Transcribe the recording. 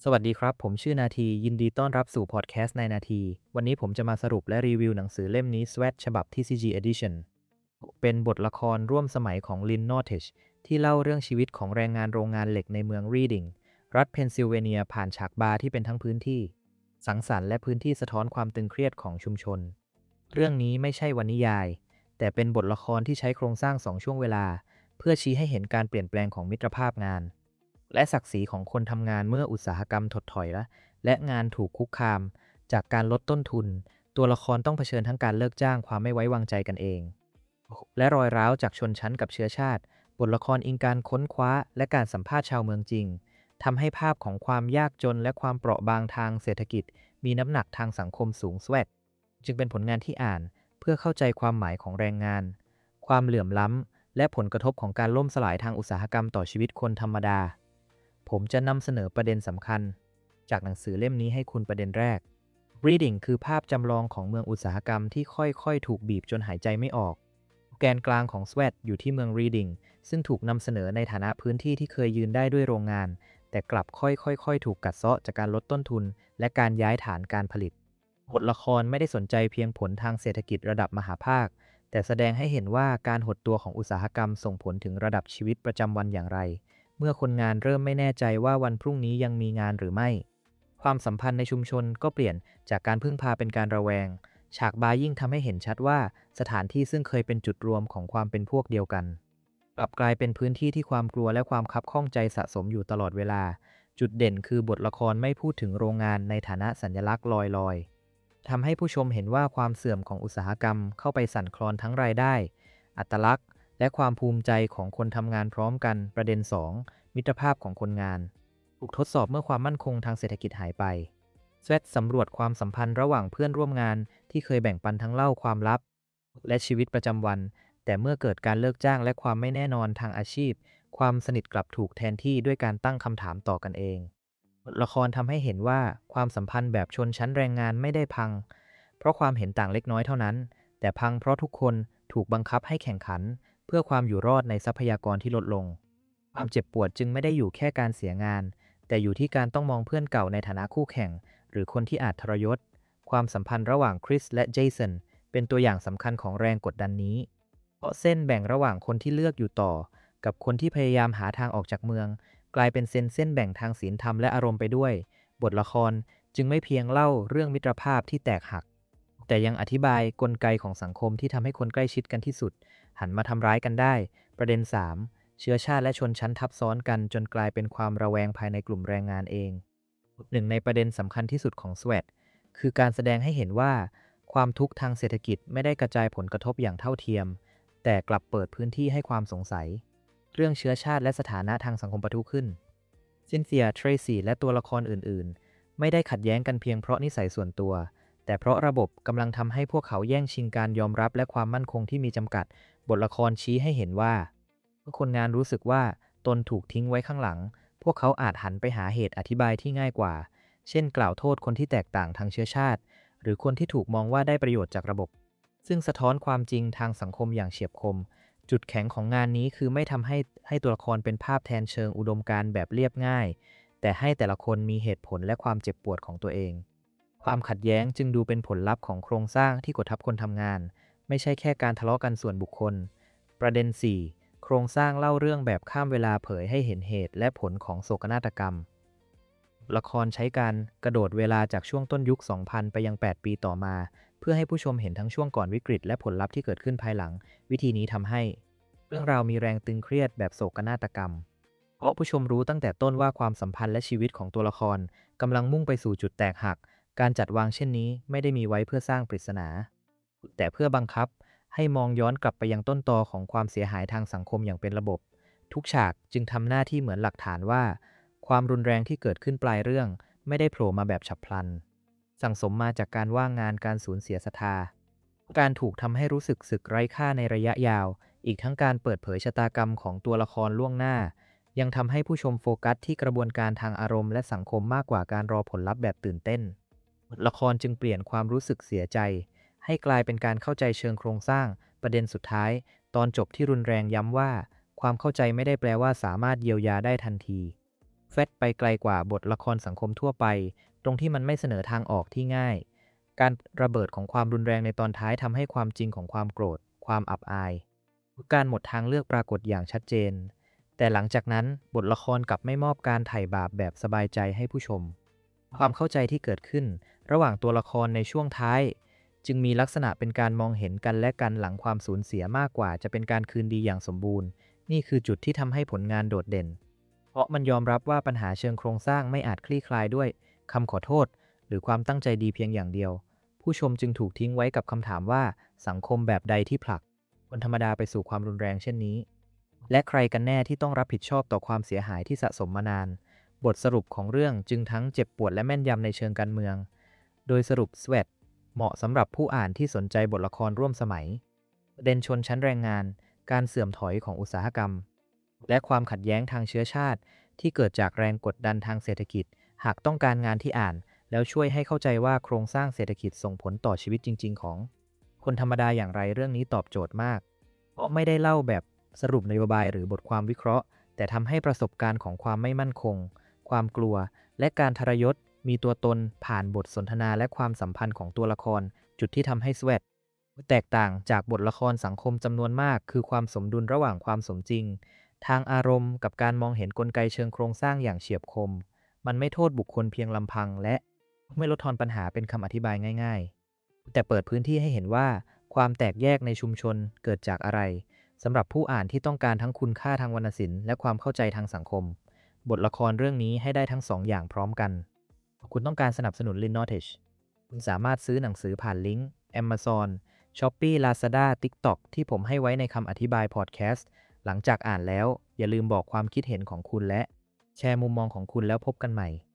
สวัสดีครับผมชื่อนาทียินดีต้อนรับสู่พอดแคสต์ในนาทีวันนี้ผมจะมาสรุปและรีวิวหนังสือเล่มนี้ Sweat ฉบับ TCG Edition เป็นบทละครร่วมสมัยของลินนอร์เทชที่เล่าเรื่องชีวิตของแรงงานโรงงานเหล็กในเมืองรีดิงรัฐเพนซิลเวเนียผ่านฉากบาร์ที่เป็นทั้งพื้นที่สังสรรค์และพื้นที่สะท้อนความตึงเครียดของชุมชนเรื่องนี้ไม่ใช่วรรณนิยายแต่เป็นบทละครที่ใช้โครงสร้าง2ช่วงเวลาเพื่อชี้ให้เห็นการเปลี่ยนแปลงของมิตรภาพงาน และศักดิ์ศรีของคนทำงานเมื่ออุตสาหกรรมถดถอยและงานถูกคุกคามจากการลดต้นทุนตัวละครต้องเผชิญทั้งการเลิกจ้างความไม่ไว้วางใจกันเองและรอยร้าวจากชนชั้นกับเชื้อชาติบทละครอิงการค้นคว้าและการสัมภาษณ์ชาวเมืองจริงทำให้ภาพของความยากจนและความเปราะบางทางเศรษฐกิจมีน้ำหนักทางสังคมสูงสวดจึงเป็นผลงานที่อ่านเพื่อเข้าใจความหมายของแรงงานความเหลื่อมล้ำและผลกระทบของการล่มสลายทางอุตสาหกรรมต่อชีวิตคนธรรมดา ผมจะนำเสนอประเด็นสำคัญจากหนังสือเล่มนี้ให้คุณประเด็นแรก Reading คือภาพจำลองของเมืองอุตสาหกรรมที่ค่อยๆถูกบีบจนหายใจไม่ออก แกนกลางของ Sweat อยู่ที่เมือง Reading ซึ่งถูกนำเสนอในฐานะพื้นที่ที่เคยยืนได้ด้วยโรงงาน แต่กลับค่อยๆถูกกัดเซาะจากการลดต้นทุนและการย้ายฐานการผลิต บทละครไม่ได้สนใจเพียงผลทางเศรษฐกิจระดับมหาภาค แต่แสดงให้เห็นว่าการหดตัวของอุตสาหกรรมส่งผลถึงระดับชีวิตประจำวันอย่างไร เมื่อคนงานเริ่มไม่แน่ใจว่าวันพรุ่งนี้ยังมีงานหรือไม่ ความสัมพันธ์ในชุมชนก็เปลี่ยนจากการพึ่งพาเป็นการระแวง ฉากบาร์ยิ่งทำให้เห็นชัดว่าสถานที่ซึ่งเคยเป็นจุดรวมของความเป็นพวกเดียวกันกลับกลายเป็นพื้นที่ที่ความกลัวและความคับข้องใจสะสมอยู่ตลอดเวลา จุดเด่นคือบทละครไม่พูดถึงโรงงานในฐานะสัญลักษณ์ลอยๆทำให้ผู้ชมเห็นว่าความเสื่อมของอุตสาหกรรมเข้าไปสั่นคลอนทั้งรายได้อัตลักษณ์และความภูมิใจของคนทำงานพร้อมกันประเด็น2มิตรภาพของคนงานถูกทดสอบเมื่อความมั่นคงทางเศรษฐกิจหายไปแซดสำรวจความสัมพันธ์ระหว่างเพื่อนร่วมงานที่เคยแบ่งปันทั้งเล่าความลับและชีวิตประจำวันแต่เมื่อเกิดการเลิกจ้างและความไม่แน่นอนทางอาชีพความสนิทกลับถูกแทนที่ด้วยการตั้งคำถามต่อกันเองละครทำให้เห็นว่าความสัมพันธ์แบบชนชั้นแรงงานไม่ได้พังเพราะความเห็นต่างเล็กน้อยเท่านั้นแต่พังเพราะทุกคนถูกบังคับให้แข่งขันเพื่อความอยู่รอดในทรัพยากรที่ลดลง ความเจ็บปวดจึงไม่ได้อยู่แค่การเสียงาน แต่อยู่ที่การต้องมองเพื่อนเก่าในฐานะคู่แข่ง หรือคนที่อาจทรยศ ความสัมพันธ์ระหว่างคริสและเจสันเป็นตัวอย่างสำคัญของแรงกดดันนี้ เพราะเส้นแบ่งระหว่างคนที่เลือกอยู่ต่อ กับคนที่พยายามหาทางออกจากเมือง กลายเป็นเส้นแบ่งทางศีลธรรมและอารมณ์ไปด้วย บทละครจึงไม่เพียงเล่าเรื่องมิตรภาพที่แตกหัก แต่ยังอธิบายกลไกของสังคมที่ทำให้คนใกล้ชิดกันที่สุดหันมาทำร้ายกันได้ประเด็น3เชื้อชาติและชนชั้นทับซ้อนกันจนกลายเป็นความระแวงภายในกลุ่มแรงงานเองหนึ่งในประเด็นสำคัญที่สุดของ Sweat คือการแสดงให้เห็นว่าความทุกข์ทางเศรษฐกิจไม่ได้กระจายผลกระทบอย่างเท่าเทียมแต่กลับเปิดพื้นที่ให้ความสงสัยเรื่องเชื้อชาติและสถานะทางสังคมปะทุขึ้นซินเซียเทรซี่และตัวละครอื่นๆไม่ได้ขัดแย้งกันเพียงเพราะนิสัยส่วนตัวแต่เพราะระบบกำลังทำให้พวกเขาแย่งชิงการยอมรับและความมั่นคงที่มีจำกัดบทละครชี้ให้เห็นว่าเมื่อคนงานรู้สึกว่าตนถูกทิ้งไว้ข้างหลังพวกเขาอาจหันไปหาเหตุอธิบายที่ง่ายกว่าเช่นกล่าวโทษคนที่แตกต่างทางเชื้อชาติหรือคนที่ถูกมองว่าได้ประโยชน์จากระบบซึ่งสะท้อนความจริงทางสังคมอย่างเฉียบคมจุดแข็งของงานนี้คือไม่ทำให้ตัวละครเป็นภาพแทนเชิงอุดมการณ์แบบเรียบง่ายแต่ให้แต่ละคนมีเหตุผลและความเจ็บปวดของตัวเอง ความขัดแย้งจึงดูเป็นผลลัพธ์ของโครงสร้างที่กดทับคนทำงานไม่ใช่แค่การทะเลาะกันส่วนบุคคลประเด็น4โครงสร้างเล่าเรื่องแบบข้ามเวลาเผยให้เห็นเหตุและผลของโศกนาฏกรรมละครใช้การกระโดดเวลาจากช่วงต้นยุค 2000 ไปยัง8ปีต่อมาเพื่อให้ผู้ชมเห็นทั้งช่วงก่อนวิกฤตและผลลัพธ์ที่เกิดขึ้นภายหลังวิธีนี้ทำให้เรื่องราวมีแรงตึงเครียดแบบโศกนาฏกรรมเพราะผู้ชมรู้ตั้งแต่ต้นว่าความสัมพันธ์และชีวิตของตัวละครกำลังมุ่งไปสู่จุดแตกหักการจัดวางเช่นนี้ไม่ได้มีไว้เพื่อสร้างปริศนาแต่เพื่อบังคับให้มองย้อนกลับไปยังต้นตอของความเสียหายทางสังคมอย่างเป็นระบบทุกฉากจึงทำหน้าที่เหมือนหลักฐานว่าความรุนแรงที่เกิดขึ้นปลายเรื่องไม่ได้โผล่มาแบบฉับพลันสั่งสมมาจากการว่างงานการสูญเสียศรัทธาการถูกทำให้รู้สึกสึกไร้ค่าในระยะยาวอีกทั้งการเปิดเผยชะตากรรมของตัวละครล่วงหน้ายังทำให้ผู้ชมโฟกัสที่กระบวนการทางอารมณ์และสังคมมากกว่าการรอผลลัพธ์แบบตื่นเต้น ละครจึงเปลี่ยนความรู้สึกเสียใจให้กลายเป็นการเข้าใจเชิงโครงสร้างประเด็นสุดท้ายตอนจบที่รุนแรงย้ำว่าความเข้าใจไม่ได้แปลว่าสามารถเยียวยาได้ทันทีแฟตไปไกลกว่าบทละครสังคมทั่วไปตรงที่มันไม่เสนอทางออกที่ง่ายการระเบิดของความรุนแรงในตอนท้ายทำให้ความจริงของความโกรธความอับอายการหมดทางเลือกปรากฏอย่างชัดเจนแต่หลังจากนั้นบทละครกลับไม่มอบการไถ่บาปแบบสบายใจให้ผู้ชมความเข้าใจที่เกิดขึ้นระหว่างตัวละครในช่วงท้ายจึงมีลักษณะเป็นการมองเห็นกันและกันหลังความสูญเสียมากกว่าจะเป็นการคืนดีอย่างสมบูรณ์นี่คือจุดที่ทำให้ผลงานโดดเด่นเพราะมันยอมรับว่าปัญหาเชิงโครงสร้างไม่อาจคลี่คลายด้วยคำขอโทษหรือความตั้งใจดีเพียงอย่างเดียวผู้ชมจึงถูกทิ้งไว้กับคำถามว่าสังคมแบบใดที่ผลักคนธรรมดาไปสู่ความรุนแรงเช่นนี้และใครกันแน่ที่ต้องรับผิดชอบต่อความเสียหายที่สะสมมานานบทสรุปของเรื่องจึงทั้งเจ็บปวดและแม่นยำในเชิงการเมืองโดยสรุปส w ว t เหมาะสำหรับผู้อ่านที่สนใจบทละครร่วมสมัยประเด็นชนชั้นแรงงานการเสื่อมถอยของอุตสาหกรรมและความขัดแย้งทางเชื้อชาติที่เกิดจากแรงกดดันทางเศรษฐกิจหากต้องการงานที่อ่านแล้วช่วยให้เข้าใจว่าโครงสร้างเศรษฐกิจส่งผลต่อชีวิตจริงๆของคนธรรมดาอย่างไรเรื่องนี้ตอบโจทย์มากเพราะไม่ได้เล่าแบบสรุปนโยบายหรือบทความวิเคราะห์แต่ทำให้ประสบการณ์ของความไม่มั่นคงความกลัวและการทรยศมีตัวตนผ่านบทสนทนาและความสัมพันธ์ของตัวละครจุดที่ทำให้ส w ว t แตกต่างจากบทละครสังคมจำนวนมากคือความสมดุลระหว่างความสมจริงทางอารมณ์กับการมองเห็นกลไกเชิงโครงสร้างอย่างเฉียบคมมันไม่โทษบุคคลเพียงลำพังและไม่ลดทอนปัญหาเป็นคำอธิบายง่ายๆแต่เปิดพื้นที่ให้เห็นว่าความแตกแยกในชุมชนเกิดจากอะไรสำหรับผู้อ่านที่ต้องการทั้งคุณค่าทางวรรณศิลป์และความเข้าใจทางสังคมบทละครเรื่องนี้ให้ได้ทั้งสองอย่างพร้อมกันคุณต้องการสนับสนุน Linnottage คุณสามารถซื้อหนังสือผ่านลิงก์ Amazon Shopee Lazada TikTok ที่ผมให้ไว้ในคำอธิบายพอดแคสต์หลังจากอ่านแล้วอย่าลืมบอกความคิดเห็นของคุณและแชร์มุมมองของคุณแล้วพบกันใหม่